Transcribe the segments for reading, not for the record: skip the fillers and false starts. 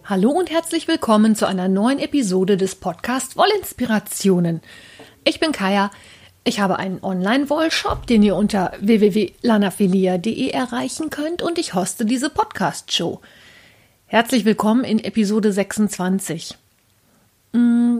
Hallo und herzlich willkommen zu einer neuen Episode des Podcasts Wollinspirationen. Ich bin Kaya, ich habe einen Online-Wollshop, den ihr unter www.lanafilia.de erreichen könnt und ich hoste diese Podcast-Show. Herzlich willkommen in Episode 26. Wenn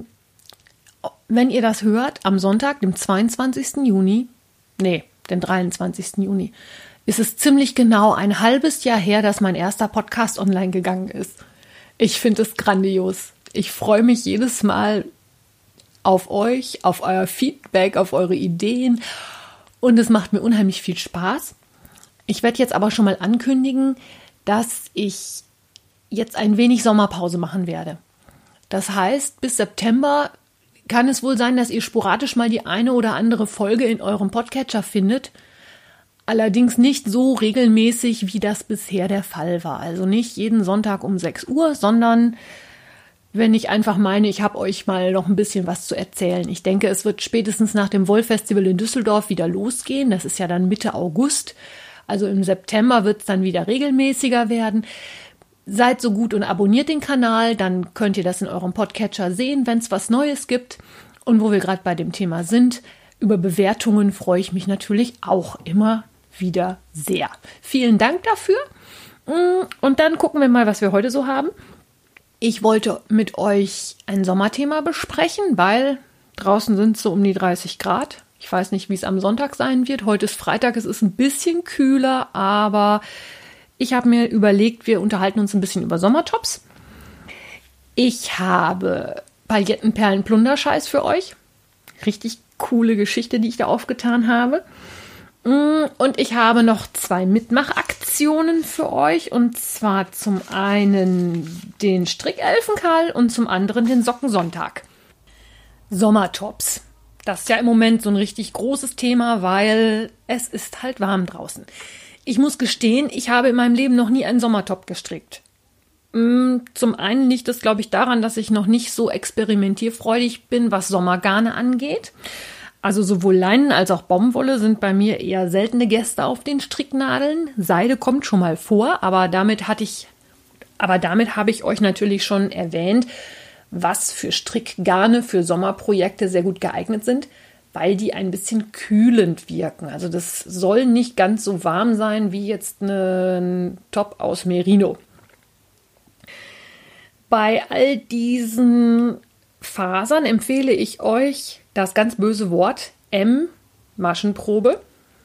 ihr das hört, am Sonntag, dem 22. Juni, den 23. Juni, ist es ziemlich genau ein halbes Jahr her, dass mein erster Podcast online gegangen ist. Ich finde es grandios. Ich freue mich jedes Mal auf euch, auf euer Feedback, auf eure Ideen und es macht mir unheimlich viel Spaß. Ich werde jetzt aber schon mal ankündigen, dass ich jetzt ein wenig Sommerpause machen werde. Das heißt, bis September kann es wohl sein, dass ihr sporadisch mal die eine oder andere Folge in eurem Podcatcher findet. Allerdings nicht so regelmäßig, wie das bisher der Fall war. Also nicht jeden Sonntag um 6 Uhr, sondern wenn ich einfach meine, ich habe euch mal noch ein bisschen was zu erzählen. Ich denke, es wird spätestens nach dem Wollfestival in Düsseldorf wieder losgehen. Das ist ja dann Mitte August. Also im September wird es dann wieder regelmäßiger werden. Seid so gut und abonniert den Kanal, dann könnt ihr das in eurem Podcatcher sehen, wenn es was Neues gibt. Und wo wir gerade bei dem Thema sind, über Bewertungen freue ich mich natürlich auch immer wieder sehr. Vielen Dank dafür. Und dann gucken wir mal, was wir heute so haben. Ich wollte mit euch ein Sommerthema besprechen, weil draußen sind es so um die 30 Grad. Ich weiß nicht, wie es am Sonntag sein wird. Heute ist Freitag, es ist ein bisschen kühler, aber ich habe mir überlegt, wir unterhalten uns ein bisschen über Sommertops. Ich habe Palettenperlen-Plunderscheiß für euch. Richtig coole Geschichte, die ich da aufgetan habe. Und ich habe noch 2 Mitmachaktionen für euch. Und zwar zum einen den Strickelfenkarl und zum anderen den Sockensonntag. Sommertops. Das ist ja im Moment so ein richtig großes Thema, weil es ist halt warm draußen. Ich muss gestehen, ich habe in meinem Leben noch nie einen Sommertop gestrickt. Zum einen liegt es, glaube ich, daran, dass ich noch nicht so experimentierfreudig bin, was Sommergarne angeht. Also sowohl Leinen als auch Baumwolle sind bei mir eher seltene Gäste auf den Stricknadeln. Seide kommt schon mal vor, aber damit habe ich euch natürlich schon erwähnt, was für Strickgarne für Sommerprojekte sehr gut geeignet sind, weil die ein bisschen kühlend wirken. Also das soll nicht ganz so warm sein wie jetzt ein Top aus Merino. Bei all diesen Fasern empfehle ich euch das ganz böse Wort Maschenprobe.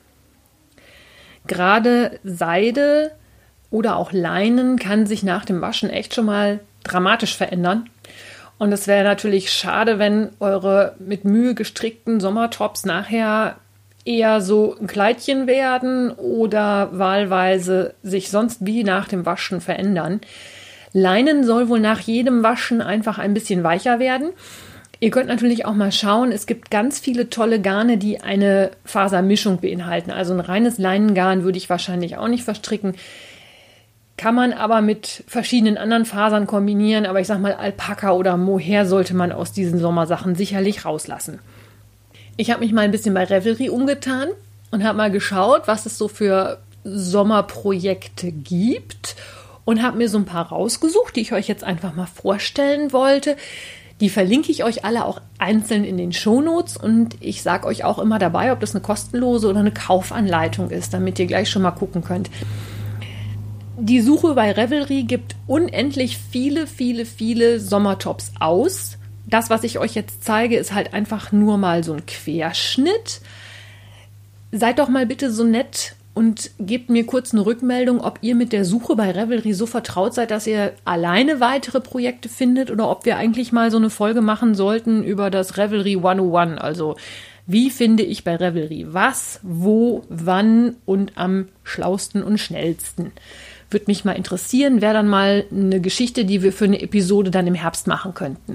Gerade Seide oder auch Leinen kann sich nach dem Waschen echt schon mal dramatisch verändern. Und es wäre natürlich schade, wenn eure mit Mühe gestrickten Sommertops nachher eher so ein Kleidchen werden oder wahlweise sich sonst wie nach dem Waschen verändern. Leinen soll wohl nach jedem Waschen einfach ein bisschen weicher werden. Ihr könnt natürlich auch mal schauen, es gibt ganz viele tolle Garne, die eine Fasermischung beinhalten. Also ein reines Leinengarn würde ich wahrscheinlich auch nicht verstricken. Kann man aber mit verschiedenen anderen Fasern kombinieren. Aber ich sag mal, Alpaka oder Mohair sollte man aus diesen Sommersachen sicherlich rauslassen. Ich habe mich mal ein bisschen bei Ravelry umgetan und habe mal geschaut, was es so für Sommerprojekte gibt. Und habe mir so ein paar rausgesucht, die ich euch jetzt einfach mal vorstellen wollte. Die verlinke ich euch alle auch einzeln in den Shownotes und ich sage euch auch immer dabei, ob das eine kostenlose oder eine Kaufanleitung ist, damit ihr gleich schon mal gucken könnt. Die Suche bei Ravelry gibt unendlich viele Sommertops aus. Das, was ich euch jetzt zeige, ist halt einfach nur mal so ein Querschnitt. Seid doch mal bitte so nett und gebt mir kurz eine Rückmeldung, ob ihr mit der Suche bei Ravelry so vertraut seid, dass ihr alleine weitere Projekte findet oder ob wir eigentlich mal so eine Folge machen sollten über das Ravelry 101. Also wie finde ich bei Ravelry was, wo, wann und am schlausten und schnellsten. Würde mich mal interessieren, wäre dann mal eine Geschichte, die wir für eine Episode dann im Herbst machen könnten.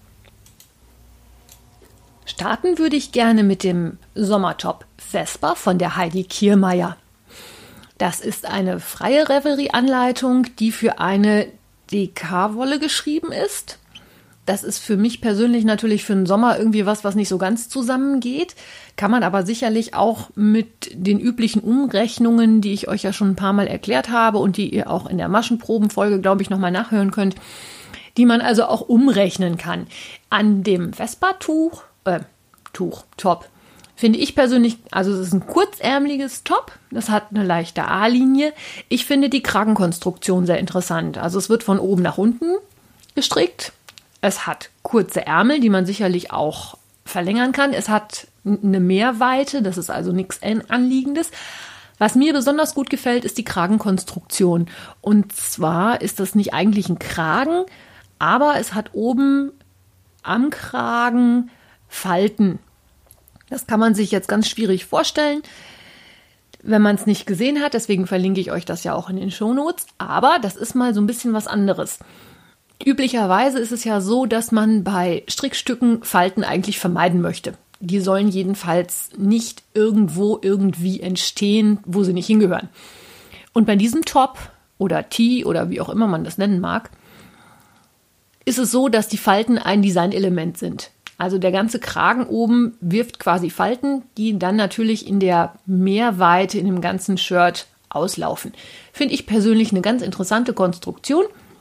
Starten würde ich gerne mit dem Sommertop Vesper von der Heidi Kiermeier. Das ist eine freie Ravelry-Anleitung, die für eine DK-Wolle geschrieben ist. Das ist für mich persönlich natürlich für den Sommer irgendwie was nicht so ganz zusammengeht. Kann man aber sicherlich auch mit den üblichen Umrechnungen, die ich euch ja schon ein paar Mal erklärt habe und die ihr auch in der Maschenprobenfolge, glaube ich, nochmal nachhören könnt, die man also auch umrechnen kann. An dem Vespa-Top, finde ich persönlich, also es ist ein kurzärmeliges Top, das hat eine leichte A-Linie. Ich finde die Kragenkonstruktion sehr interessant. Also es wird von oben nach unten gestrickt. Es hat kurze Ärmel, die man sicherlich auch verlängern kann. Es hat eine Mehrweite, das ist also nichts Anliegendes. Was mir besonders gut gefällt, ist die Kragenkonstruktion. Und zwar ist das nicht eigentlich ein Kragen, aber es hat oben am Kragen Falten. Das kann man sich jetzt ganz schwierig vorstellen, wenn man es nicht gesehen hat. Deswegen verlinke ich euch das ja auch in den Shownotes. Aber das ist mal so ein bisschen was anderes. Üblicherweise ist es ja so, dass man bei Strickstücken Falten eigentlich vermeiden möchte. Die sollen jedenfalls nicht irgendwo irgendwie entstehen, wo sie nicht hingehören. Und bei diesem Top oder Tee oder wie auch immer man das nennen mag, ist es so, dass die Falten ein Designelement sind. Also der ganze Kragen oben wirft quasi Falten, die dann natürlich in der Mehrweite in dem ganzen Shirt auslaufen. Finde ich persönlich eine ganz interessante Konstruktion.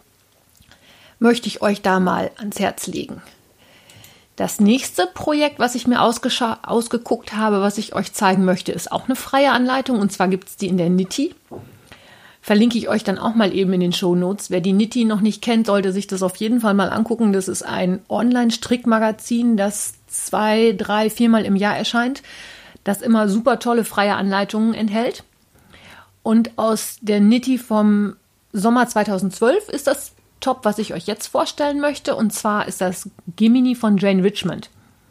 Möchte ich euch da mal ans Herz legen. Das nächste Projekt, was ich mir ausgeguckt habe, was ich euch zeigen möchte, ist auch eine freie Anleitung. Und zwar gibt es die in der Knitty. Verlinke ich euch dann auch mal eben in den Shownotes. Wer die Knitty noch nicht kennt, sollte sich das auf jeden Fall mal angucken. Das ist ein Online-Strickmagazin, das 2, 3, 4 Mal im Jahr erscheint, das immer super tolle freie Anleitungen enthält. Und aus der Knitty vom Sommer 2012 ist das Top, was ich euch jetzt vorstellen möchte. Und zwar ist das Gimini von Jane Richmond.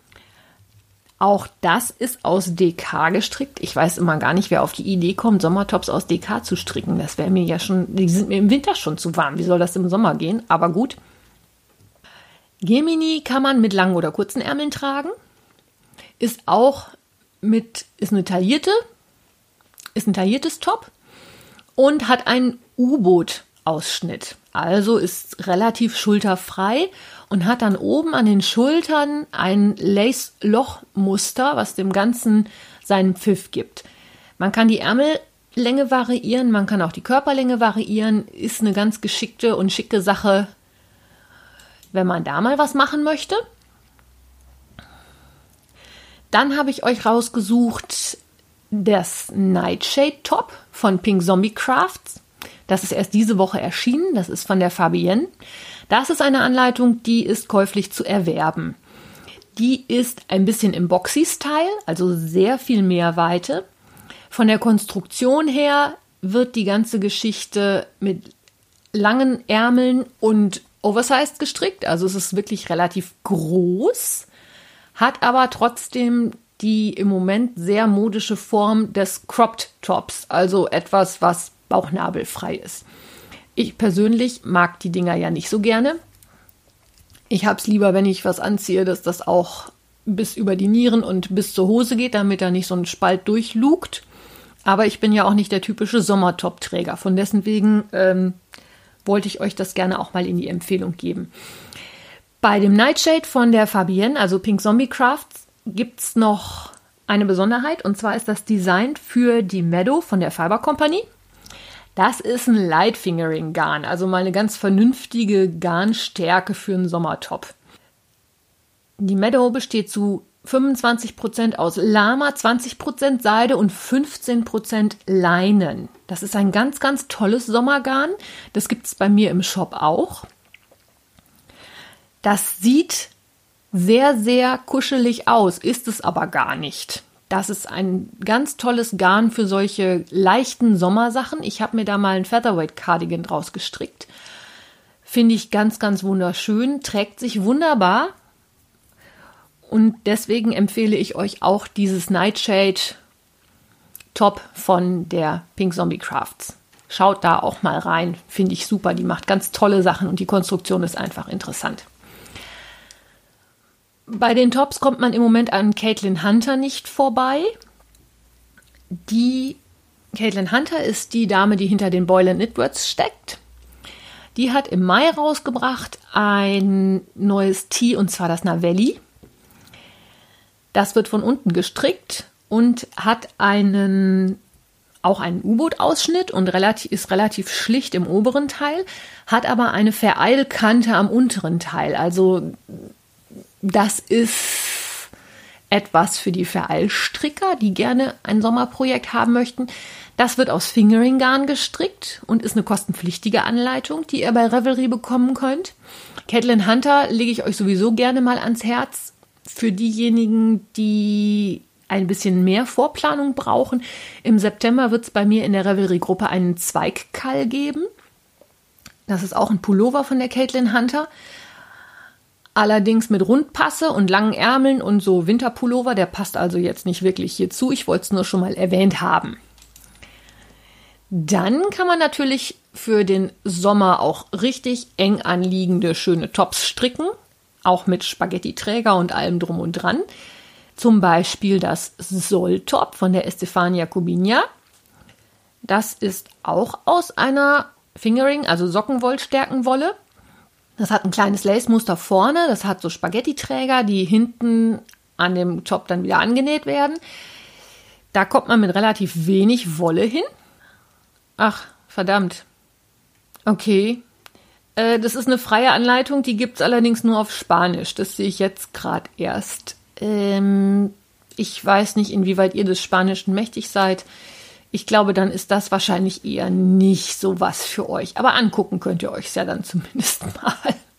Auch das ist aus DK gestrickt. Ich weiß immer gar nicht, wer auf die Idee kommt, Sommertops aus DK zu stricken. Das wäre mir ja schon, die sind mir im Winter schon zu warm. Wie soll das im Sommer gehen? Aber gut. Gemini kann man mit langen oder kurzen Ärmeln tragen. Ist ein tailliertes Top und hat einen U-Boot-Ausschnitt. Also ist relativ schulterfrei und hat dann oben an den Schultern ein Lace-Loch-Muster, was dem Ganzen seinen Pfiff gibt. Man kann die Ärmellänge variieren, man kann auch die Körperlänge variieren. Ist eine ganz geschickte und schicke Sache, wenn man da mal was machen möchte. Dann habe ich euch rausgesucht das Nightshade Top von Pink Zombie Crafts. Das ist erst diese Woche erschienen. Das ist von der Fabienne. Das ist eine Anleitung, die ist käuflich zu erwerben. Die ist ein bisschen im Boxy-Style, also sehr viel Mehrweite. Von der Konstruktion her wird die ganze Geschichte mit langen Ärmeln und oversized gestrickt. Also es ist wirklich relativ groß, hat aber trotzdem die im Moment sehr modische Form des Cropped Tops, also etwas, was bauchnabelfrei ist. Ich persönlich mag die Dinger ja nicht so gerne. Ich habe es lieber, wenn ich was anziehe, dass das auch bis über die Nieren und bis zur Hose geht, damit da nicht so ein Spalt durchlugt. Aber ich bin ja auch nicht der typische Sommertop-Träger. Von dessen wegen wollte ich euch das gerne auch mal in die Empfehlung geben. Bei dem Nightshade von der Fabienne, also Pink Zombie Crafts, gibt es noch eine Besonderheit. Und zwar ist das Design für die Meadow von der Fiber Company. Das ist ein Light-Fingering-Garn, also mal eine ganz vernünftige Garnstärke für einen Sommertop. Die Meadow besteht zu 25% aus Lama, 20% Seide und 15% Leinen. Das ist ein ganz, ganz tolles Sommergarn. Das gibt es bei mir im Shop auch. Das sieht sehr, sehr kuschelig aus, ist es aber gar nicht. Das ist ein ganz tolles Garn für solche leichten Sommersachen. Ich habe mir da mal ein Featherweight-Cardigan draus gestrickt. Finde ich ganz, ganz wunderschön, trägt sich wunderbar. Und deswegen empfehle ich euch auch dieses Nightshade Top von der Pink Zombie Crafts. Schaut da auch mal rein, finde ich super. Die macht ganz tolle Sachen und die Konstruktion ist einfach interessant. Bei den Tops kommt man im Moment an Caitlin Hunter nicht vorbei. Die Caitlin Hunter ist die Dame, die hinter den Boyle & Knitworks steckt. Die hat im Mai rausgebracht ein neues Tee, und zwar das Navelli. Das wird von unten gestrickt und hat auch einen U-Boot-Ausschnitt und ist relativ schlicht im oberen Teil, hat aber eine Vereilkante am unteren Teil. Also das ist etwas für die Vereilstricker, die gerne ein Sommerprojekt haben möchten. Das wird aus Fingering-Garn gestrickt und ist eine kostenpflichtige Anleitung, die ihr bei Ravelry bekommen könnt. Caitlin Hunter lege ich euch sowieso gerne mal ans Herz. Für diejenigen, die ein bisschen mehr Vorplanung brauchen. Im September wird es bei mir in der Ravelry-Gruppe einen Zweigkall geben. Das ist auch ein Pullover von der Caitlin Hunter. Allerdings mit Rundpasse und langen Ärmeln und so Winterpullover. Der passt also jetzt nicht wirklich hierzu. Ich wollte es nur schon mal erwähnt haben. Dann kann man natürlich für den Sommer auch richtig eng anliegende schöne Tops stricken. Auch mit Spaghetti-Träger und allem drum und dran. Zum Beispiel das Soll-Top von der Estefania Cubigna. Das ist auch aus einer Fingering, also Sockenwollstärkenwolle. Das hat ein kleines Lace-Muster vorne. Das hat so Spaghetti-Träger, die hinten an dem Top dann wieder angenäht werden. Da kommt man mit relativ wenig Wolle hin. Ach, verdammt. Okay. Das ist eine freie Anleitung, die gibt es allerdings nur auf Spanisch. Das sehe ich jetzt gerade erst. Ich weiß nicht, inwieweit ihr des Spanischen mächtig seid. Ich glaube, dann ist das wahrscheinlich eher nicht so was für euch. Aber angucken könnt ihr euch ja dann zumindest mal.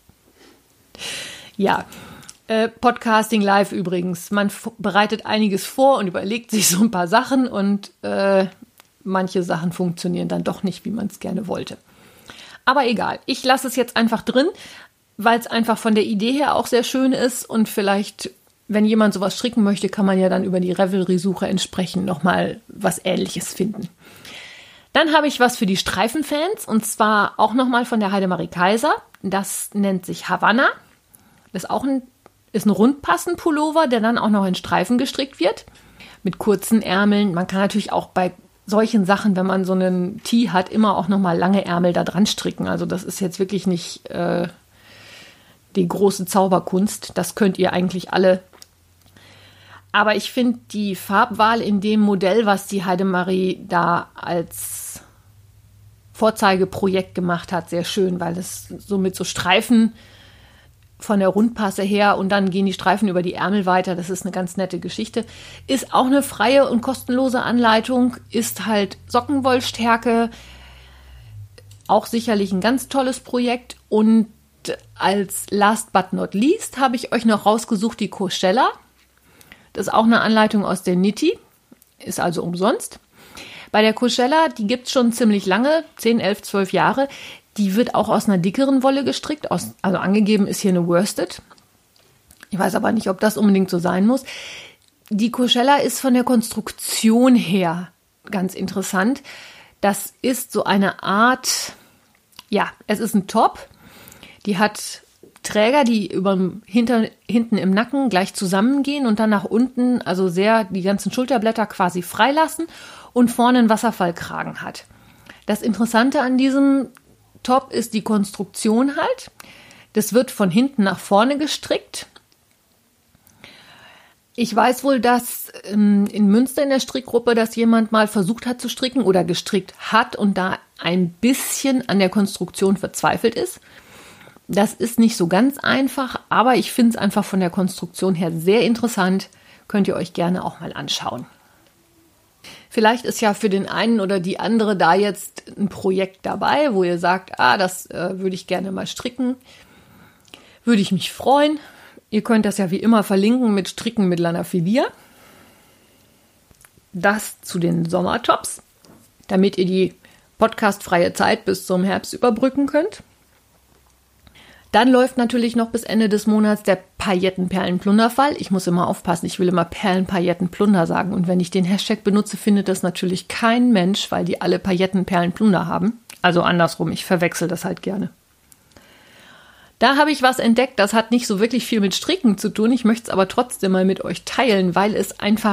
Ja, Podcasting live übrigens. Man bereitet einiges vor und überlegt sich so ein paar Sachen und manche Sachen funktionieren dann doch nicht, wie man es gerne wollte. Aber egal, ich lasse es jetzt einfach drin, weil es einfach von der Idee her auch sehr schön ist und vielleicht, wenn jemand sowas stricken möchte, kann man ja dann über die Ravelry-Suche entsprechend nochmal was Ähnliches finden. Dann habe ich was für die Streifenfans und zwar auch nochmal von der Heidemarie Kaiser. Das nennt sich Havanna. Das ist auch ein Rundpassen-Pullover, der dann auch noch in Streifen gestrickt wird. Mit kurzen Ärmeln. Man kann natürlich auch bei solchen Sachen, wenn man so einen Tee hat, immer auch nochmal lange Ärmel da dran stricken. Also das ist jetzt wirklich nicht die große Zauberkunst. Das könnt ihr eigentlich alle. Aber ich finde die Farbwahl in dem Modell, was die Heidemarie da als Vorzeigeprojekt gemacht hat, sehr schön, weil es so mit so Streifen von der Rundpasse her und dann gehen die Streifen über die Ärmel weiter. Das ist eine ganz nette Geschichte. Ist auch eine freie und kostenlose Anleitung. Ist halt Sockenwollstärke. Auch sicherlich ein ganz tolles Projekt. Und als last but not least habe ich euch noch rausgesucht die Coachella. Das ist auch eine Anleitung aus der Nitti. Ist also umsonst. Bei der Coachella, die gibt es schon ziemlich lange, 10, 11, 12 Jahre. Die wird auch aus einer dickeren Wolle gestrickt. Also angegeben ist hier eine Worsted. Ich weiß aber nicht, ob das unbedingt so sein muss. Die Coachella ist von der Konstruktion her ganz interessant. Das ist so eine Art, ja, es ist ein Top. Die hat Träger, die hinten im Nacken gleich zusammengehen und dann nach unten, also sehr die ganzen Schulterblätter quasi freilassen und vorne einen Wasserfallkragen hat. Das Interessante an diesem Top ist die Konstruktion halt. Das wird von hinten nach vorne gestrickt. Ich weiß wohl, dass in Münster in der Strickgruppe das jemand mal versucht hat zu stricken oder gestrickt hat und da ein bisschen an der Konstruktion verzweifelt ist. Das ist nicht so ganz einfach, aber ich finde es einfach von der Konstruktion her sehr interessant. Könnt ihr euch gerne auch mal anschauen. Vielleicht ist ja für den einen oder die andere da jetzt ein Projekt dabei, wo ihr sagt, das würde ich gerne mal stricken. Würde ich mich freuen. Ihr könnt das ja wie immer verlinken mit Stricken mit Lanafilia. Das zu den Sommertops, damit ihr die podcastfreie Zeit bis zum Herbst überbrücken könnt. Dann läuft natürlich noch bis Ende des Monats der Paillettenperlenplunderfall. Ich muss immer aufpassen, ich will immer Perlenpaillettenplunder sagen. Und wenn ich den Hashtag benutze, findet das natürlich kein Mensch, weil die alle Paillettenperlenplunder haben. Also andersrum, ich verwechsel das halt gerne. Da habe ich was entdeckt, das hat nicht so wirklich viel mit Stricken zu tun. Ich möchte es aber trotzdem mal mit euch teilen, weil es einfach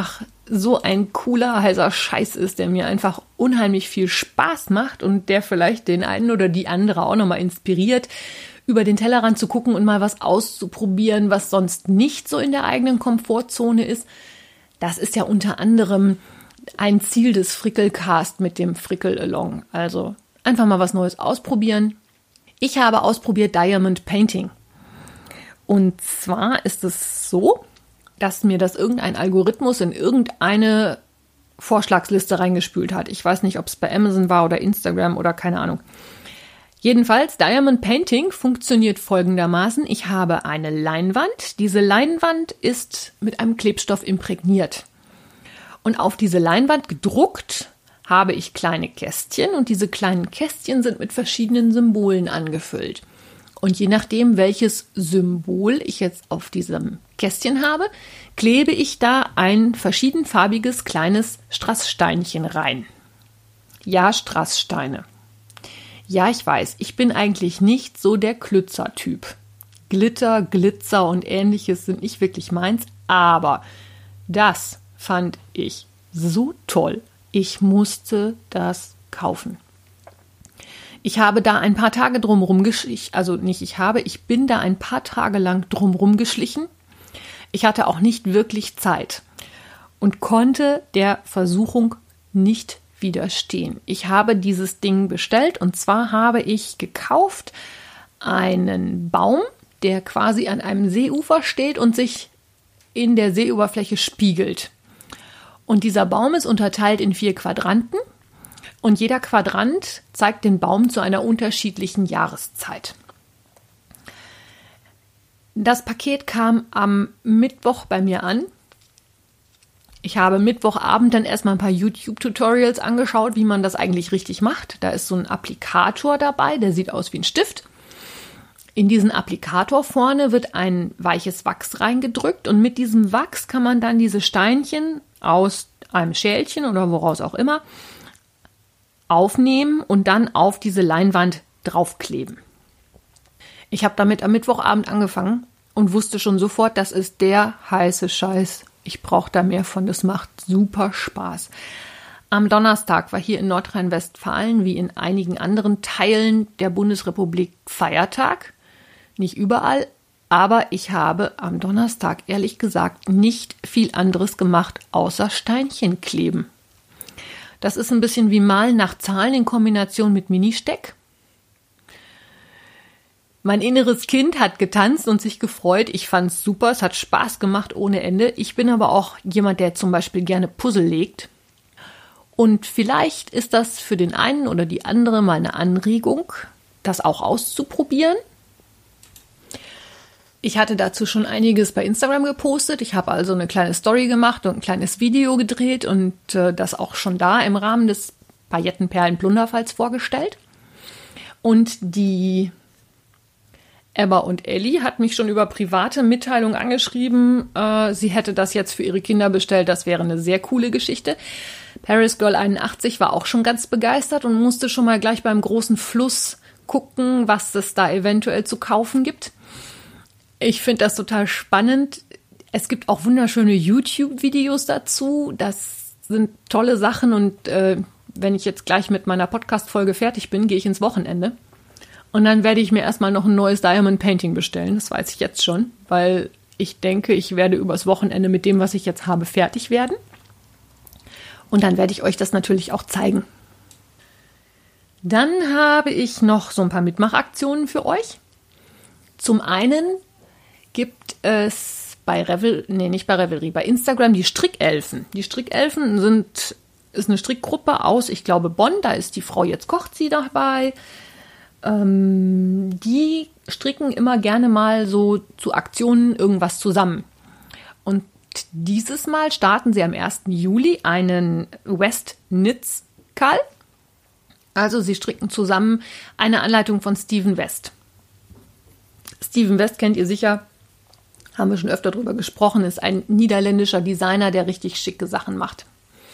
so ein cooler, heißer Scheiß ist, der mir einfach unheimlich viel Spaß macht und der vielleicht den einen oder die andere auch nochmal inspiriert, über den Tellerrand zu gucken und mal was auszuprobieren, was sonst nicht so in der eigenen Komfortzone ist. Das ist ja unter anderem ein Ziel des Frickelcast mit dem Frickel-Along. Also einfach mal was Neues ausprobieren. Ich habe ausprobiert Diamond Painting. Und zwar ist es so, dass mir das irgendein Algorithmus in irgendeine Vorschlagsliste reingespült hat. Ich weiß nicht, ob es bei Amazon war oder Instagram oder keine Ahnung. Jedenfalls, Diamond Painting funktioniert folgendermaßen. Ich habe eine Leinwand. Diese Leinwand ist mit einem Klebstoff imprägniert. Und auf diese Leinwand gedruckt habe ich kleine Kästchen und diese kleinen Kästchen sind mit verschiedenen Symbolen angefüllt. Und je nachdem, welches Symbol ich jetzt auf diesem Kästchen habe, klebe ich da ein verschiedenfarbiges kleines Strasssteinchen rein. Ja, Strasssteine. Ja, ich weiß, ich bin eigentlich nicht so der Klützer-Typ. Glitter, Glitzer und Ähnliches sind nicht wirklich meins, aber das fand ich so toll. Ich musste das kaufen. Ich habe da ein paar Tage drumherum geschlichen, ich bin da ein paar Tage lang drumherum geschlichen. Ich hatte auch nicht wirklich Zeit und konnte der Versuchung nicht widerstehen. Ich habe dieses Ding bestellt und zwar habe ich gekauft einen Baum, der quasi an einem Seeufer steht und sich in der Seeoberfläche spiegelt. Und dieser Baum ist unterteilt in 4 Quadranten. Und jeder Quadrant zeigt den Baum zu einer unterschiedlichen Jahreszeit. Das Paket kam am Mittwoch bei mir an. Ich habe Mittwochabend dann erstmal ein paar YouTube-Tutorials angeschaut, wie man das eigentlich richtig macht. Da ist so ein Applikator dabei, der sieht aus wie ein Stift. In diesen Applikator vorne wird ein weiches Wachs reingedrückt und mit diesem Wachs kann man dann diese Steinchen aus einem Schälchen oder woraus auch immer aufnehmen und dann auf diese Leinwand draufkleben. Ich habe damit am Mittwochabend angefangen und wusste schon sofort, das ist der heiße Scheiß. Ich brauche da mehr von, das macht super Spaß. Am Donnerstag war hier in Nordrhein-Westfalen wie in einigen anderen Teilen der Bundesrepublik Feiertag. Nicht überall, aber ich habe am Donnerstag ehrlich gesagt nicht viel anderes gemacht, außer Steinchen kleben. Das ist ein bisschen wie Malen nach Zahlen in Kombination mit Ministeck. Mein inneres Kind hat getanzt und sich gefreut. Ich fand es super, es hat Spaß gemacht ohne Ende. Ich bin aber auch jemand, der zum Beispiel gerne Puzzle legt. Und vielleicht ist das für den einen oder die andere mal eine Anregung, das auch auszuprobieren. Ich hatte dazu schon einiges bei Instagram gepostet. Ich habe also eine kleine Story gemacht und ein kleines Video gedreht und das auch schon da im Rahmen des Paillettenperlen-Plunderfalls vorgestellt. Und die Ebba und Elli hat mich schon über private Mitteilungen angeschrieben. Sie hätte das jetzt für ihre Kinder bestellt. Das wäre eine sehr coole Geschichte. Paris Girl 81 war auch schon ganz begeistert und musste schon mal gleich beim großen Fluss gucken, was es da eventuell zu kaufen gibt. Ich finde das total spannend. Es gibt auch wunderschöne YouTube-Videos dazu. Das sind tolle Sachen und wenn ich jetzt gleich mit meiner Podcast-Folge fertig bin, gehe ich ins Wochenende. Und dann werde ich mir erstmal noch ein neues Diamond Painting bestellen. Das weiß ich jetzt schon, weil ich denke, ich werde übers Wochenende mit dem, was ich jetzt habe, fertig werden. Und dann werde ich euch das natürlich auch zeigen. Dann habe ich noch so ein paar Mitmachaktionen für euch. Zum einen gibt es bei Instagram die Strickelfen. Die Strickelfen ist eine Strickgruppe aus, ich glaube, Bonn. Da ist die Frau Jetzt kocht sie dabei. Die stricken immer gerne mal so zu Aktionen irgendwas zusammen. Und dieses Mal starten sie am 1. Juli einen West Knits Call. Also sie stricken zusammen eine Anleitung von Steven West. Steven West kennt ihr sicher, haben wir schon öfter drüber gesprochen, ist ein niederländischer Designer, der richtig schicke Sachen macht.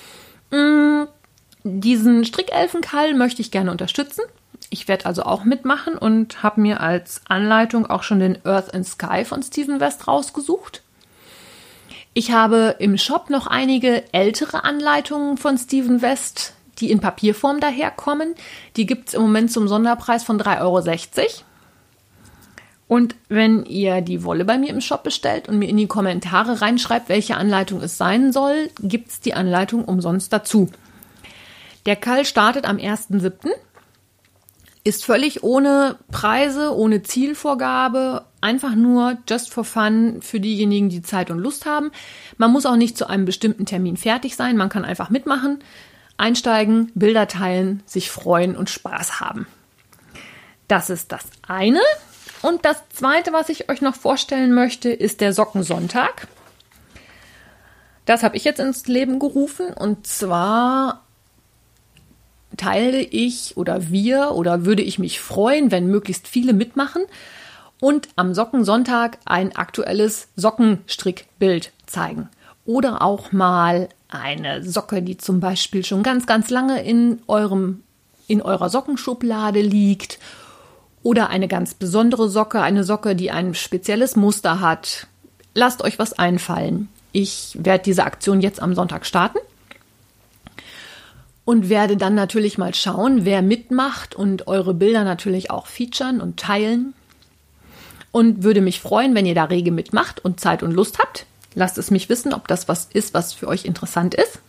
Diesen Strickelfenkall möchte ich gerne unterstützen. Ich werde also auch mitmachen und habe mir als Anleitung auch schon den Earth and Sky von Steven West rausgesucht. Ich habe im Shop noch einige ältere Anleitungen von Steven West, die in Papierform daherkommen. Die gibt es im Moment zum Sonderpreis von 3,60 €. Und wenn ihr die Wolle bei mir im Shop bestellt und mir in die Kommentare reinschreibt, welche Anleitung es sein soll, gibt es die Anleitung umsonst dazu. Der Kall startet am 1.7., ist völlig ohne Preise, ohne Zielvorgabe, einfach nur just for fun für diejenigen, die Zeit und Lust haben. Man muss auch nicht zu einem bestimmten Termin fertig sein, man kann einfach mitmachen, einsteigen, Bilder teilen, sich freuen und Spaß haben. Das ist das eine. Und das zweite, was ich euch noch vorstellen möchte, ist der Sockensonntag. Das habe ich jetzt ins Leben gerufen und zwar teile ich oder würde ich mich freuen, wenn möglichst viele mitmachen und am Sockensonntag ein aktuelles Sockenstrickbild zeigen. Oder auch mal eine Socke, die zum Beispiel schon ganz, ganz lange in eurer Sockenschublade liegt. Oder eine ganz besondere Socke, eine Socke, die ein spezielles Muster hat. Lasst euch was einfallen. Ich werde diese Aktion jetzt am Sonntag starten und werde dann natürlich mal schauen, wer mitmacht und eure Bilder natürlich auch featuren und teilen. Und würde mich freuen, wenn ihr da rege mitmacht und Zeit und Lust habt. Lasst es mich wissen, ob das was ist, was für euch interessant ist.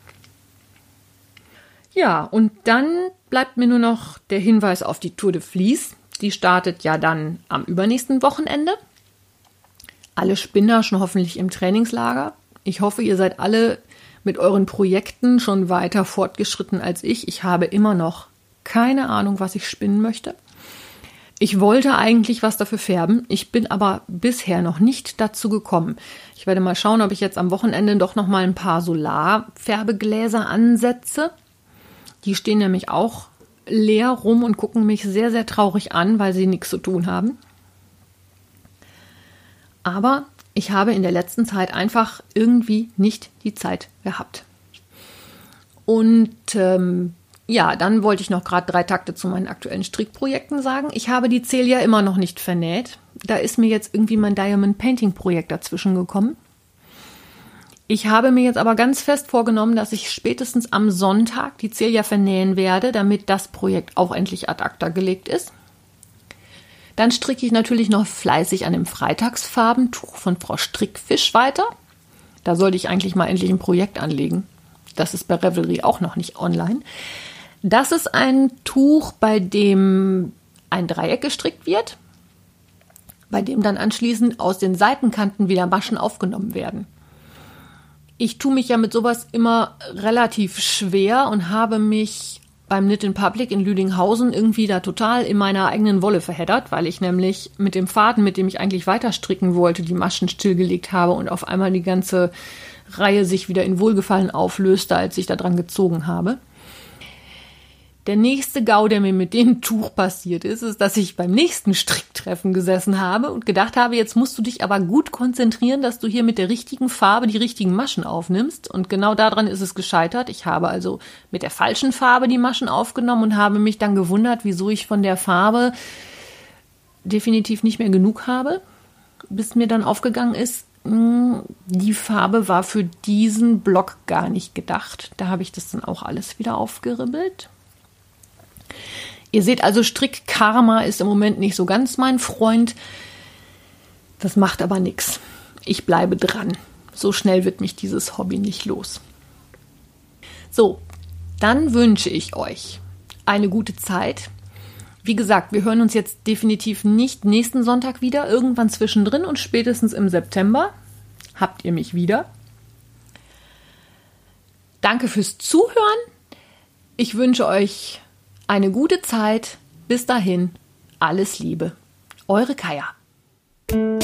Ja, und dann bleibt mir nur noch der Hinweis auf die Tour de Vlies. Die startet ja dann am übernächsten Wochenende. Alle Spinner schon hoffentlich im Trainingslager. Ich hoffe, ihr seid alle mit euren Projekten schon weiter fortgeschritten als ich. Ich habe immer noch keine Ahnung, was ich spinnen möchte. Ich wollte eigentlich was dafür färben. Ich bin aber bisher noch nicht dazu gekommen. Ich werde mal schauen, ob ich jetzt am Wochenende doch noch mal ein paar Solarfärbegläser ansetze. Die stehen nämlich auch leer rum und gucken mich sehr, sehr traurig an, weil sie nichts zu tun haben. Aber ich habe in der letzten Zeit einfach irgendwie nicht die Zeit gehabt. Und dann wollte ich noch gerade 3 Takte zu meinen aktuellen Strickprojekten sagen. Ich habe die Celia immer noch nicht vernäht. Da ist mir jetzt irgendwie mein Diamond Painting Projekt dazwischen gekommen. Ich habe mir jetzt aber ganz fest vorgenommen, dass ich spätestens am Sonntag die Celia vernähen werde, damit das Projekt auch endlich ad acta gelegt ist. Dann stricke ich natürlich noch fleißig an dem Freitagsfarbentuch von Frau Strickfisch weiter. Da sollte ich eigentlich mal endlich ein Projekt anlegen. Das ist bei Revelry auch noch nicht online. Das ist ein Tuch, bei dem ein Dreieck gestrickt wird, bei dem dann anschließend aus den Seitenkanten wieder Maschen aufgenommen werden. Ich tue mich ja mit sowas immer relativ schwer und habe mich beim Knit in Public in Lüdinghausen irgendwie da total in meiner eigenen Wolle verheddert, weil ich nämlich mit dem Faden, mit dem ich eigentlich weiter stricken wollte, die Maschen stillgelegt habe und auf einmal die ganze Reihe sich wieder in Wohlgefallen auflöste, als ich da dran gezogen habe. Der nächste GAU, der mir mit dem Tuch passiert ist, dass ich beim nächsten Stricktreffen gesessen habe und gedacht habe, jetzt musst du dich aber gut konzentrieren, dass du hier mit der richtigen Farbe die richtigen Maschen aufnimmst. Und genau daran ist es gescheitert. Ich habe also mit der falschen Farbe die Maschen aufgenommen und habe mich dann gewundert, wieso ich von der Farbe definitiv nicht mehr genug habe, bis mir dann aufgegangen ist, die Farbe war für diesen Block gar nicht gedacht. Da habe ich das dann auch alles wieder aufgeribbelt. Ihr seht also, Strickkarma ist im Moment nicht so ganz mein Freund. Das macht aber nichts. Ich bleibe dran. So schnell wird mich dieses Hobby nicht los. So, dann wünsche ich euch eine gute Zeit. Wie gesagt, wir hören uns jetzt definitiv nicht nächsten Sonntag wieder. Irgendwann zwischendrin und spätestens im September habt ihr mich wieder. Danke fürs Zuhören. Ich wünsche euch eine gute Zeit. Bis dahin, alles Liebe. Eure Kaja.